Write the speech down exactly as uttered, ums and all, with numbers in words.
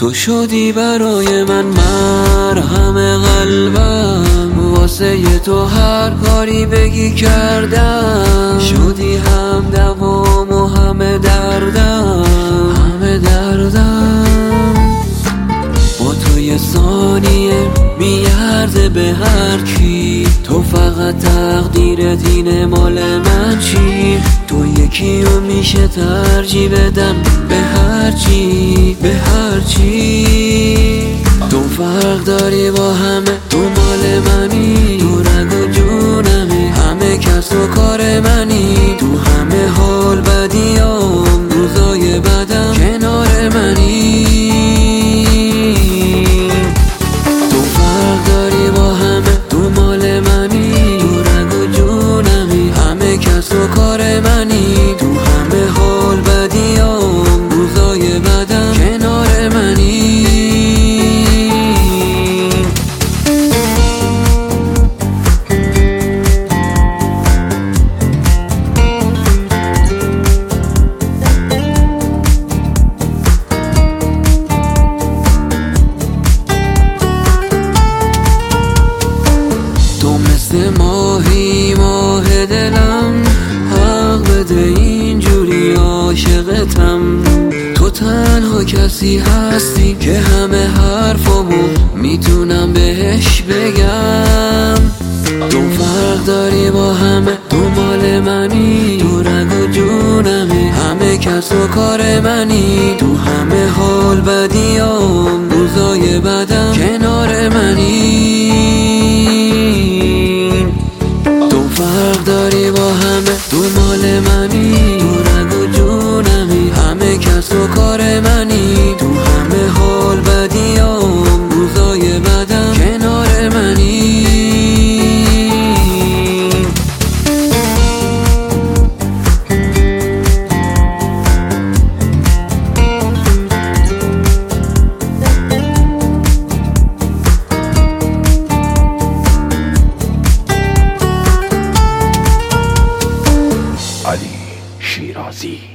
تو شدی برای من مرهم قلبم، واسه تو هر کاری بگی کردم. شدی هم دوام و همه دردم، همه دردم. با تو یه ثانیه میارزه به هر کی، تو فقط تقدیرت اینه مال من چی؟ تو یکی رو میشه ترجیح بدم به هر چی، به هر چی. تو فرق داری با همه، تو مال منی، تو رگ و جونمی، همه کس و کار منی. تو همه حال بدیام، روزای بدم کنار منی. تو فرق داری با همه، تو مال منی، تو رگ و جونمی، همه کس و کار منی. تو همه حال بدیام، روزای بدم کنار منی. تو مثل ماهی ماه دلم، حق بده اینجوری عاشقتم. تو تنها کسی هستی که همه حرفامو میتونم بهش بگم. تو فرق داری با همه، تو مال منی، تو رگ و جونمی، همه کس و کار منی. تو همه حال بدیام، روزای بدم کنار منی. تو فرق داری با همه، تو مال منی، تو رگ و جونمی، همه کس و کار منی. تو همه حال بدیام، روزای بدم کنار منی. علی شیرازی.